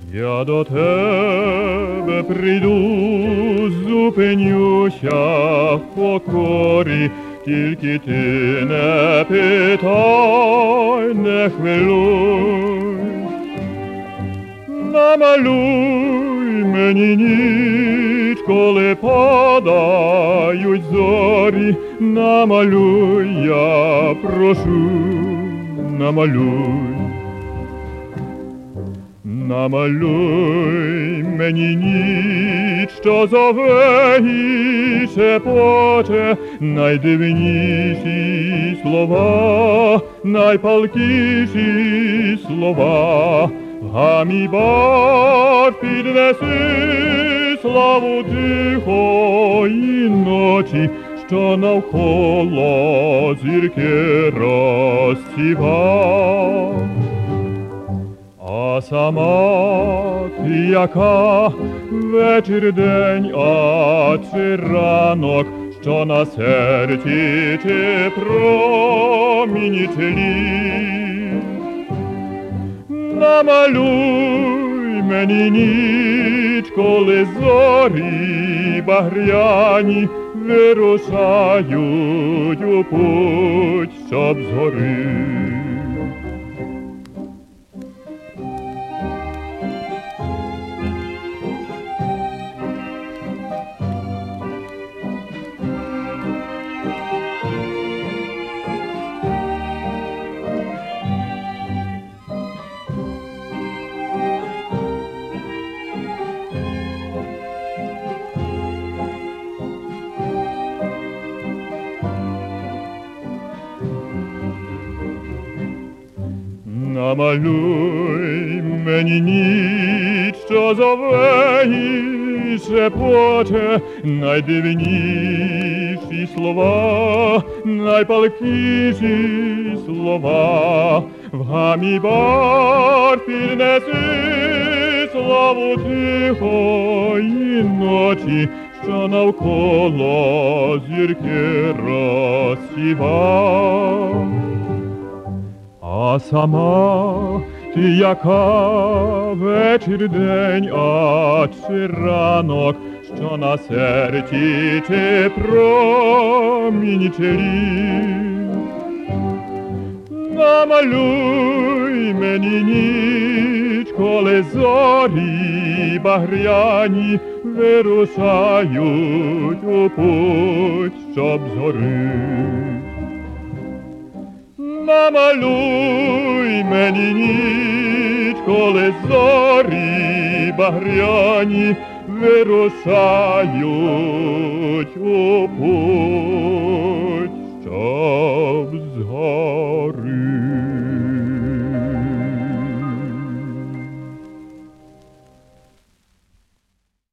Я до тебе прийду, зупинюся в покорі, тільки ти не питай, не хвилюй. Намалюй мені ніч, коли падають зорі, намалюй, я прошу, намалюй. Намалюй мені ніч, що зове і шепоче, найдивніші слова, найпалкіші слова. Гамі бар піднеси славу тихої ночі, що навколо зірки розсіва. А сама ти яка, вечір, день, а чи ранок, що на серці чи промінь чи літ. Намалюй мені ніч, коли зорі багряні вирушають у путь, щоб згори. Намалюй мені ніч, що зове і шепоче, найдивніші слова, найпалкіші слова. В гамі бар піднеси славу тихої ночі, що навколо зірки розсіва. А сама ти яка, вечір, день, а чи ранок, що на серці чи промінь чи літ. Намалюй мені ніч, коли зорі багряні вирушають у путь, щоб згори. Намалюй мені ніч, коли зорі багряні вирушають у путь.